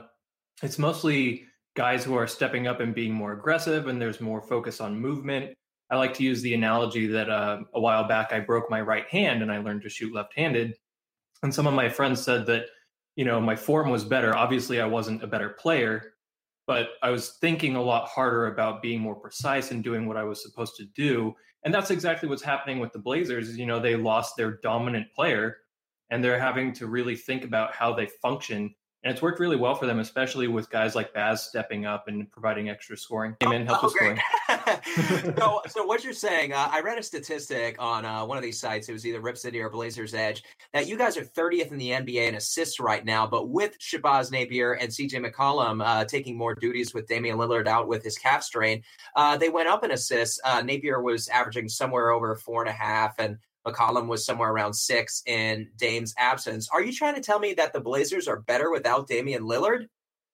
it's mostly guys who are stepping up and being more aggressive, and there's more focus on movement. I like to use the analogy that a while back I broke my right hand and I learned to shoot left-handed. And some of my friends said that, my form was better. Obviously, I wasn't a better player, but I was thinking a lot harder about being more precise and doing what I was supposed to do. And that's exactly what's happening with the Blazers. They lost their dominant player, and they're having to really think about how they function. And it's worked really well for them, especially with guys like Baz stepping up and providing extra scoring. Help with scoring. So what you're saying, I read a statistic on one of these sites, it was either Rip City or Blazers Edge, that you guys are 30th in the NBA in assists right now, but with Shabazz Napier and CJ McCollum taking more duties with Damian Lillard out with his calf strain, they went up in assists. Napier was averaging somewhere over 4.5, and McCollum was somewhere around 6 in Dame's absence. Are you trying to tell me that the Blazers are better without Damian Lillard?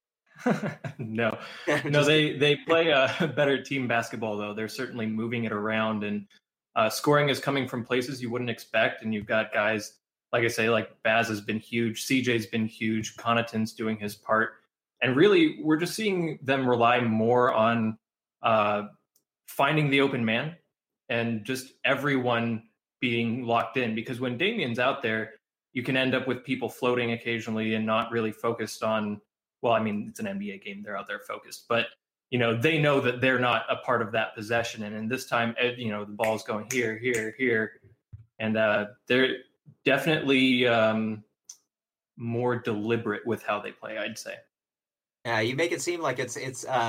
No, they play a better team basketball, though. They're certainly moving it around, and scoring is coming from places you wouldn't expect. And you've got guys, like I say, like Baz has been huge. CJ's been huge. Connaughton's doing his part. And really, we're just seeing them rely more on finding the open man and just everyone being locked in. Because when Damian's out there, you can end up with people floating occasionally and not really focused on, well, I mean, it's an NBA game. They're out there focused. But, they know that they're not a part of that possession. And this time, the ball's going here, here, here. And they're definitely more deliberate with how they play, I'd say. Yeah, you make it seem like it's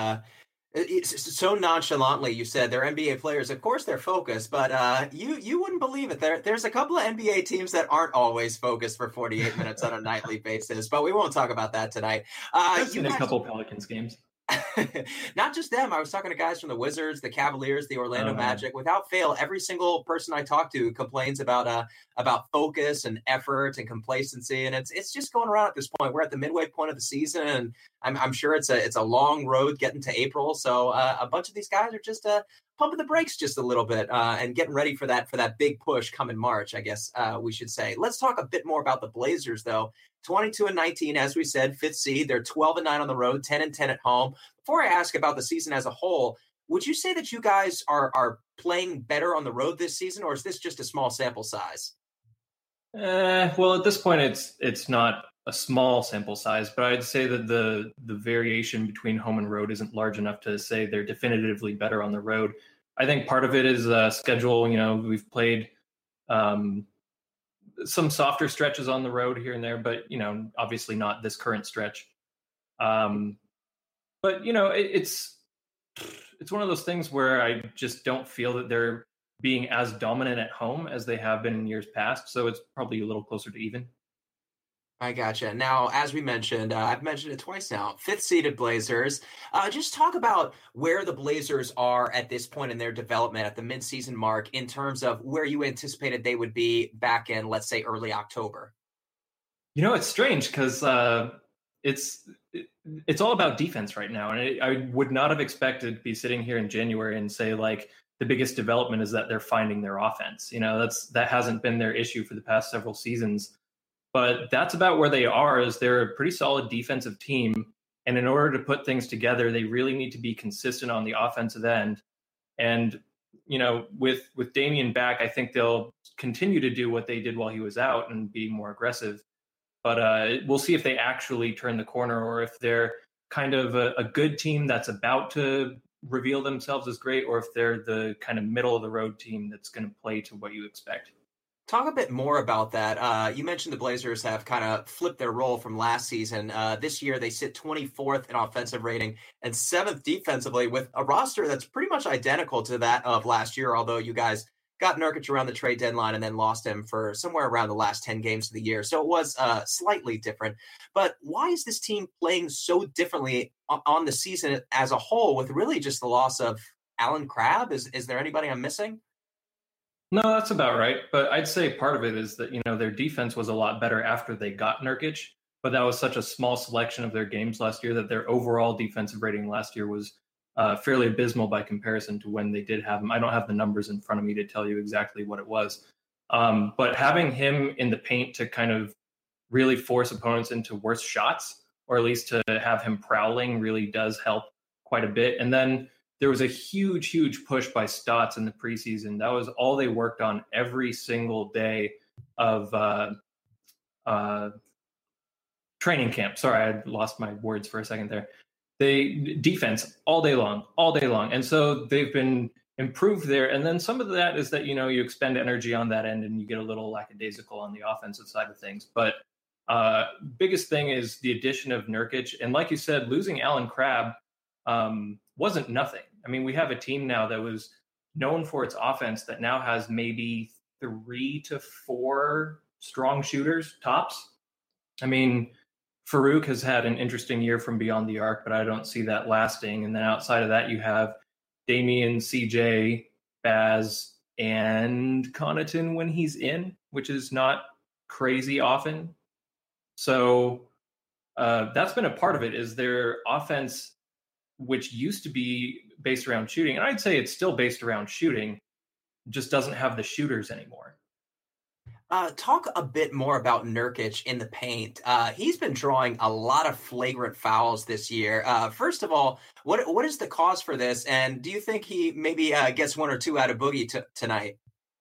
so nonchalantly. You said they're NBA players. Of course, they're focused, but you wouldn't believe it. There's a couple of NBA teams that aren't always focused for 48 minutes on a nightly basis. But we won't talk about that tonight. I've seen a couple Pelicans games. Not just them. I was talking to guys from the Wizards, the Cavaliers, the Orlando Magic. Without fail, every single person I talk to complains about focus and effort and complacency, and it's just going around at this point. We're at the midway point of the season, and I'm sure it's a long road getting to April. So a bunch of these guys are just pumping the brakes just a little bit and getting ready for that big push coming March, I guess we should say. Let's talk a bit more about the Blazers, though. 22-19, as we said, 5th seed. They're 12-9 on the road, 10-10 at home. Before I ask about the season as a whole, would you say that you guys are playing better on the road this season, or is this just a small sample size? Well, at this point, it's not a small sample size, but I'd say that the variation between home and road isn't large enough to say they're definitively better on the road. I think part of it is schedule. We've played some softer stretches on the road here and there, but obviously not this current stretch. But it's one of those things where I just don't feel that they're being as dominant at home as they have been in years past. So it's probably a little closer to even. I gotcha. Now, as we mentioned, I've mentioned it twice now, 5th-seeded Blazers. Just talk about where the Blazers are at this point in their development at the midseason mark in terms of where you anticipated they would be back in, let's say, early October. It's strange because it's all about defense right now. And I would not have expected to be sitting here in January and say, like, the biggest development is that they're finding their offense. That hasn't been their issue for the past several seasons. But that's about where they are, is they're a pretty solid defensive team. And in order to put things together, they really need to be consistent on the offensive end. And, with Damian back, I think they'll continue to do what they did while he was out and be more aggressive. But we'll see if they actually turn the corner, or if they're kind of a good team that's about to reveal themselves as great, or if they're the kind of middle of the road team that's going to play to what you expect. Talk a bit more about that. You mentioned the Blazers have kind of flipped their role from last season. This year, they sit 24th in offensive rating and 7th defensively, with a roster that's pretty much identical to that of last year, although you guys got Nurkic around the trade deadline and then lost him for somewhere around the last 10 games of the year. So it was slightly different. But why is this team playing so differently on the season as a whole, with really just the loss of Allen Crabbe? Is there anybody I'm missing? No, that's about right. But I'd say part of it is that, their defense was a lot better after they got Nurkic, but that was such a small selection of their games last year that their overall defensive rating last year was fairly abysmal by comparison to when they did have him. I don't have the numbers in front of me to tell you exactly what it was. But having him in the paint to kind of really force opponents into worse shots, or at least to have him prowling, really does help quite a bit. And then there was a huge push by Stotts in the preseason. That was all they worked on every single day of training camp. Sorry, I lost my words for a second there. They defense all day long. And so they've been improved there. And then some of that is that, you expend energy on that end and you get a little lackadaisical on the offensive side of things. But biggest thing is the addition of Nurkic. And like you said, losing Allen Crabbe wasn't nothing. I mean, we have a team now that was known for its offense that now has maybe 3 to 4 strong shooters tops. I mean, Farouk has had an interesting year from beyond the arc, but I don't see that lasting. And then outside of that, you have Damian, CJ, Baz, and Connaughton when he's in, which is not crazy often. So that's been a part of it, is their offense, which used to be based around shooting. And I'd say it's still based around shooting, just doesn't have the shooters anymore. Talk a bit more about Nurkic in the paint. He's been drawing a lot of flagrant fouls this year. First of all, what is the cause for this? And do you think he maybe gets one or two out of Boogie tonight?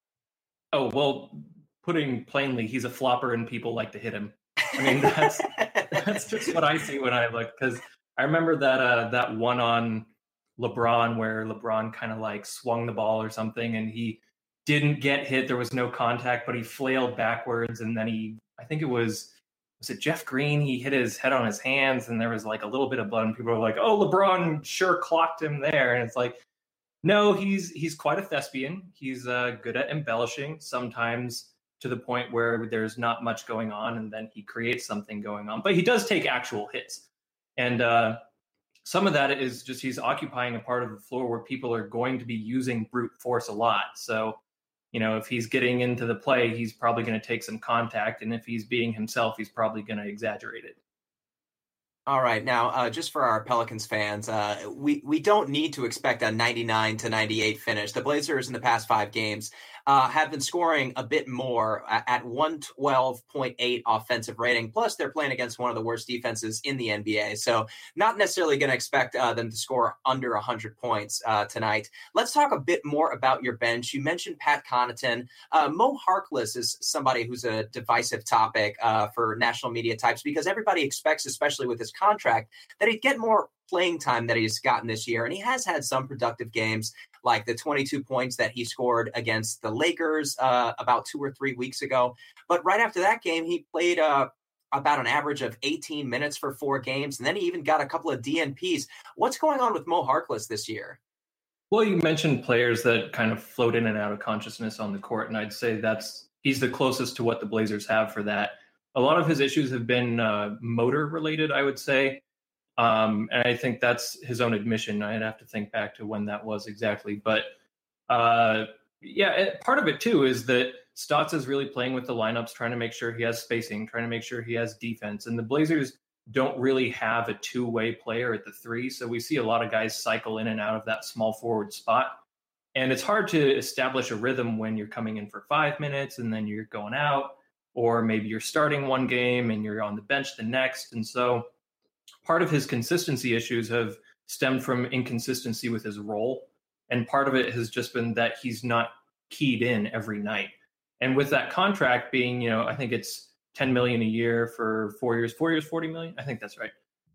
Oh, well, putting plainly, he's a flopper and people like to hit him. I mean, that's just what I see when I look, because I remember that one on LeBron where LeBron kind of like swung the ball or something and he didn't get hit. There was no contact, but he flailed backwards. And then I think was it Jeff Green? He hit his head on his hands and there was like a little bit of blood and people were like, oh, LeBron sure clocked him there. And it's like, no, he's quite a thespian. He's good at embellishing, sometimes to the point where there's not much going on and then he creates something going on. But he does take actual hits. And some of that is just he's occupying a part of the floor where people are going to be using brute force a lot. So, if he's getting into the play, he's probably going to take some contact. And if he's being himself, he's probably going to exaggerate it. All right. Now, just for our Pelicans fans, we don't need to expect a 99-98 finish. The Blazers in the past 5 games have been scoring a bit more at 112.8 offensive rating. Plus, they're playing against one of the worst defenses in the NBA. So not necessarily going to expect them to score under 100 points tonight. Let's talk a bit more about your bench. You mentioned Pat Connaughton. Mo Harkless is somebody who's a divisive topic for national media types because everybody expects, especially with his contract, that he'd get more playing time that he's gotten this year. And he has had some productive games, like the 22 points that he scored against the Lakers about 2 or 3 weeks ago. But right after that game, he played about an average of 18 minutes for 4 games. And then he even got a couple of DNPs. What's going on with Mo Harkless this year? Well, you mentioned players that kind of float in and out of consciousness on the court. And I'd say he's the closest to what the Blazers have for that. A lot of his issues have been motor related, I would say. And I think that's his own admission. I'd have to think back to when that was exactly. But part of it too is that Stotts is really playing with the lineups, trying to make sure he has spacing, trying to make sure he has defense. And the Blazers don't really have a two-way player at the 3. So we see a lot of guys cycle in and out of that small forward spot. And it's hard to establish a rhythm when you're coming in for 5 minutes and then you're going out, or maybe you're starting one game and you're on the bench the next. And so part of his consistency issues have stemmed from inconsistency with his role. And part of it has just been that he's not keyed in every night. And with that contract being, I think it's $10 million a year for 4 years, 4 years, $40 million. I think that's right.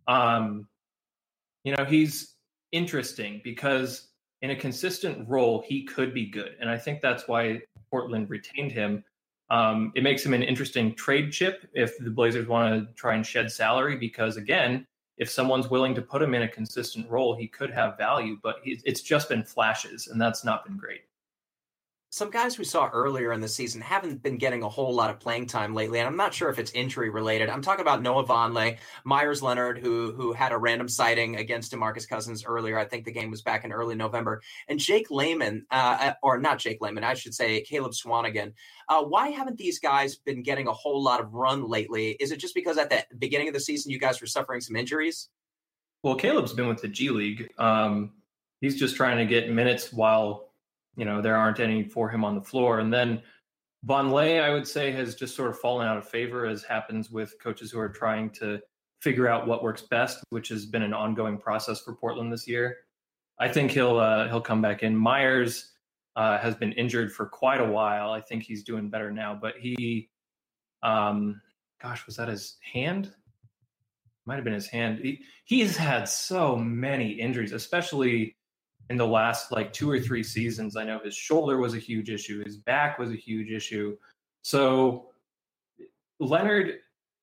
He's interesting because in a consistent role, he could be good. And I think that's why Portland retained him. It makes him an interesting trade chip if the Blazers want to try and shed salary, because again, if someone's willing to put him in a consistent role, he could have value, but it's just been flashes and that's not been great. Some guys we saw earlier in the season haven't been getting a whole lot of playing time lately, and I'm not sure if it's injury related. I'm talking about Noah Vonleh, Myers Leonard, who had a random sighting against DeMarcus Cousins earlier. I think the game was back in early November. And Jake Layman, or not Jake Layman, I should say Caleb Swanigan. Why haven't these guys been getting a whole lot of run lately? Is it just because at the beginning of the season you guys were suffering some injuries? Well, Caleb's been with the G League. He's just trying to get minutes while there aren't any for him on the floor. And then Vonleh, I would say, has just sort of fallen out of favor, as happens with coaches who are trying to figure out what works best, which has been an ongoing process for Portland this year. I think he'll come back in. Myers has been injured for quite a while. I think he's doing better now, but he, was that his hand? Might have been his hand. He has had so many injuries, especially in the last 2 or 3 seasons. I know his shoulder was a huge issue. His back was a huge issue. So Leonard,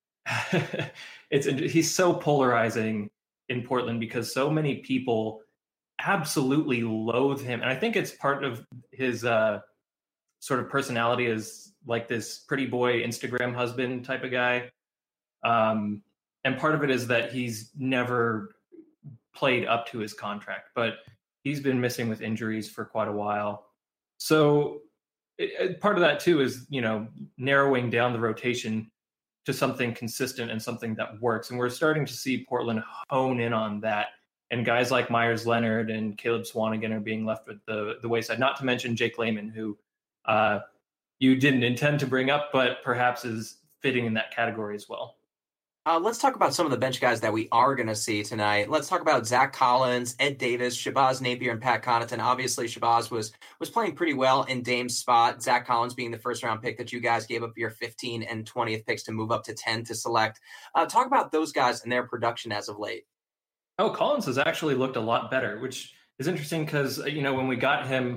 he's so polarizing in Portland because so many people absolutely loathe him. And I think it's part of his sort of personality as like this pretty boy Instagram husband type of guy. And part of it is that he's never played up to his contract, but he's been missing with injuries for quite a while. So part of that too is, narrowing down the rotation to something consistent and something that works. And we're starting to see Portland hone in on that. And guys like Myers Leonard and Caleb Swanigan are being left with the wayside, not to mention Jake Layman, who, you didn't intend to bring up, but perhaps is fitting in that category as well. Let's talk about some of the bench guys that we are going to see tonight. Let's talk about Zach Collins, Ed Davis, Shabazz Napier, and Pat Connaughton. Obviously, Shabazz was playing pretty well in Dame's spot. Zach Collins being the first-round pick that you guys gave up your 15 and 20th picks to move up to 10 to select. Talk about those guys and their production as of late. Oh, Collins has actually looked a lot better, which is interesting because, when we got him,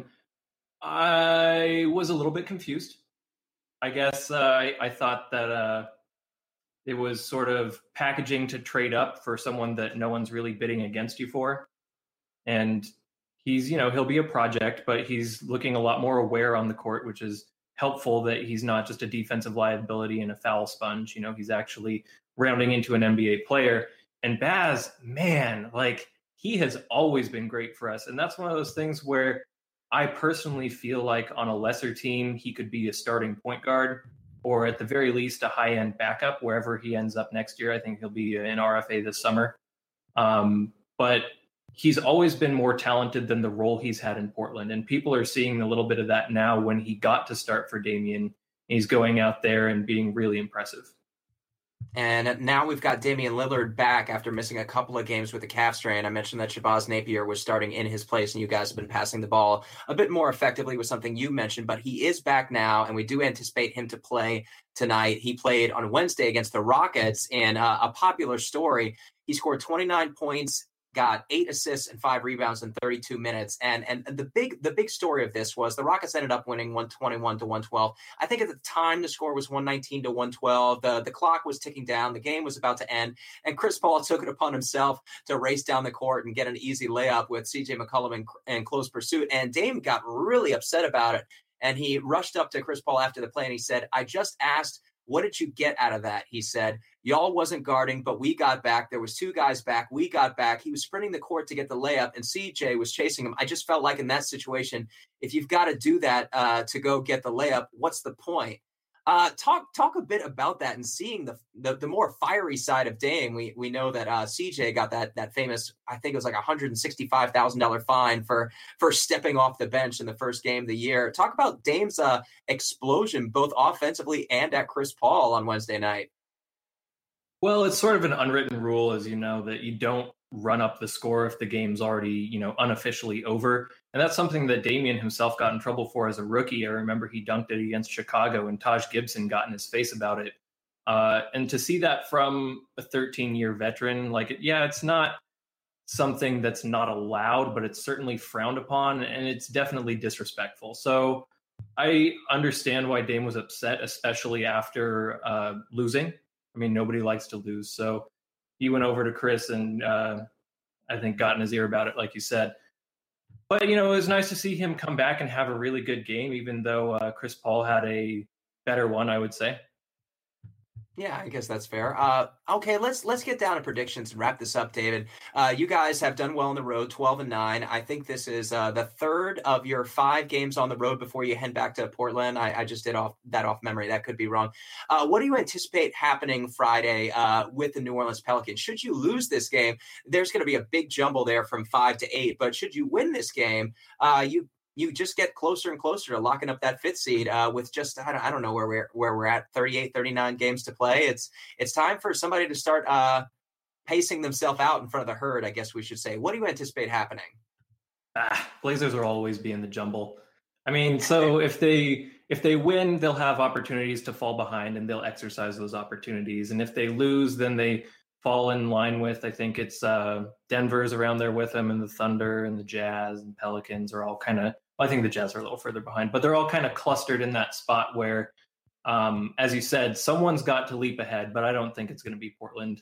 I was a little bit confused. I guess I thought that it was sort of packaging to trade up for someone that no one's really bidding against you for. And he's, he'll be a project, but he's looking a lot more aware on the court, which is helpful that he's not just a defensive liability and a foul sponge. He's actually rounding into an NBA player. And Baz, man, he has always been great for us. And that's one of those things where I personally feel like on a lesser team, he could be a starting point guard, or at the very least, a high-end backup wherever he ends up next year. I think he'll be an RFA this summer. But he's always been more talented than the role he's had in Portland. And people are seeing a little bit of that now when he got to start for Damian. He's going out there and being really impressive. And now we've got Damian Lillard back after missing a couple of games with the calf strain. I mentioned that Shabazz Napier was starting in his place, and you guys have been passing the ball a bit more effectively with something you mentioned, but he is back now, and we do anticipate him to play tonight. He played on Wednesday against the Rockets, and a popular story, he scored 29 points, got 8 assists and 5 rebounds in 32 minutes. And the big story of this was the Rockets ended up winning 121-112. I think at the time the score was 119-112. The clock was ticking down. The game was about to end. And Chris Paul took it upon himself to race down the court and get an easy layup with CJ McCollum in close pursuit. And Dame got really upset about it. And he rushed up to Chris Paul after the play and he said, "I just asked, what did you get out of that?" He said, "Y'all wasn't guarding, but we got back. There was 2 guys back. We got back." He was sprinting the court to get the layup, and CJ was chasing him. I just felt like in that situation, if you've got to do that to go get the layup, what's the point? Talk a bit about that and seeing the more fiery side of Dame. We know that CJ got that famous, I think it was like $165,000 fine for stepping off the bench in the first game of the year. Talk about Dame's explosion, both offensively and at Chris Paul on Wednesday night. Well, it's sort of an unwritten rule, as you know, that you don't run up the score if the game's already, unofficially over. And that's something that Damian himself got in trouble for as a rookie. I remember he dunked it against Chicago and Taj Gibson got in his face about it. And to see that from a 13-year veteran, it's not something that's not allowed, but it's certainly frowned upon and it's definitely disrespectful. So I understand why Dame was upset, especially after losing. I mean, nobody likes to lose. So he went over to Chris and I think got in his ear about it, like you said. But, it was nice to see him come back and have a really good game, even though Chris Paul had a better one, I would say. Yeah, I guess that's fair. Okay, let's get down to predictions and wrap this up, David. You guys have done well on the road, 12-9. I think this is the third of your 5 games on the road before you head back to Portland. I just did off memory. That could be wrong. What do you anticipate happening Friday with the New Orleans Pelicans? Should you lose this game, there's going to be a big jumble there from 5 to 8. But should you win this game, you just get closer and closer to locking up that 5th seed with just, I don't know where we're at, 38, 39 games to play. It's time for somebody to start pacing themselves out in front of the herd, I guess we should say. What do you anticipate happening? Blazers will always be in the jumble. I mean, so if they win, they'll have opportunities to fall behind and they'll exercise those opportunities. And if they lose, then they fall in line with, I think it's Denver's around there with them, and the Thunder and the Jazz and Pelicans are all kind of, I think the Jazz are a little further behind, but they're all kind of clustered in that spot where, as you said, someone's got to leap ahead, but I don't think it's going to be Portland.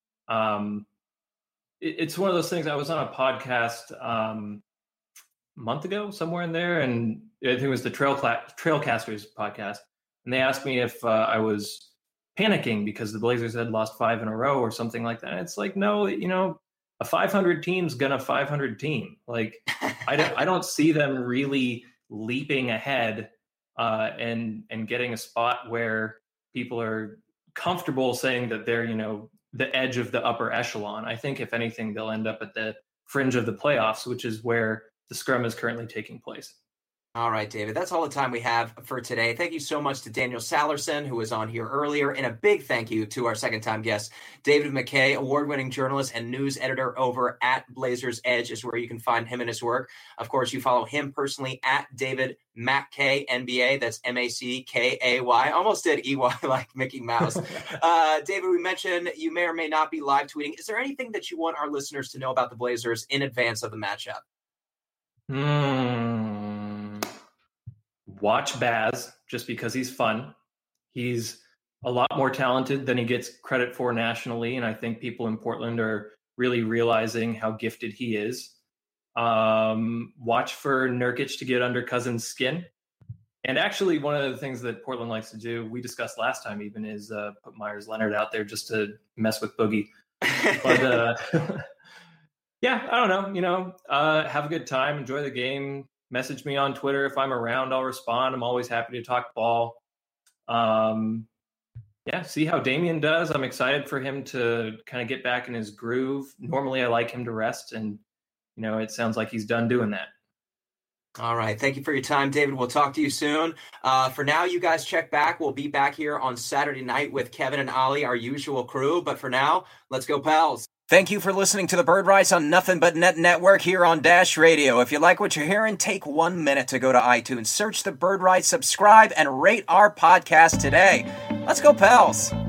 It's one of those things. I was on a podcast a month ago, somewhere in there, and I think it was the Trailcasters podcast, and they asked me if I was panicking because the Blazers had lost 5 in a row or something like that. And it's like, no, a 500 team's gonna 500 team. Like, I don't see them really leaping ahead and getting a spot where people are comfortable saying that they're, the edge of the upper echelon. I think if anything, they'll end up at the fringe of the playoffs, which is where the scrum is currently taking place. All right, David, that's all the time we have for today. Thank you so much to Daniel Sallerson, who was on here earlier, and a big thank you to our second-time guest, David MacKay, award-winning journalist and news editor over at Blazers Edge, is where you can find him and his work. Of course, you follow him personally at David MacKay NBA. That's MACKAY. Almost did EY like Mickey Mouse. David, we mentioned you may or may not be live tweeting. Is there anything that you want our listeners to know about the Blazers in advance of the matchup? Watch Baz just because he's fun. He's a lot more talented than he gets credit for nationally, and I think people in Portland are really realizing how gifted he is. Watch for Nurkic to get under Cousins' skin. And actually, one of the things that Portland likes to do, we discussed last time even, is put Myers Leonard out there just to mess with Boogie. But yeah, I don't know. Have a good time, enjoy the game. Message me on Twitter. If I'm around, I'll respond. I'm always happy to talk ball. See how Damian does. I'm excited for him to kind of get back in his groove. Normally, I like him to rest, and it sounds like he's done doing that. All right. Thank you for your time, David. We'll talk to you soon. For now, you guys check back. We'll be back here on Saturday night with Kevin and Ollie, our usual crew. But for now, let's go, Pels. Thank you for listening to the Bird Rights on Nothing But Net Network here on Dash Radio. If you like what you're hearing, take 1 minute to go to iTunes, search the Bird Rights, subscribe, and rate our podcast today. Let's go, Pels.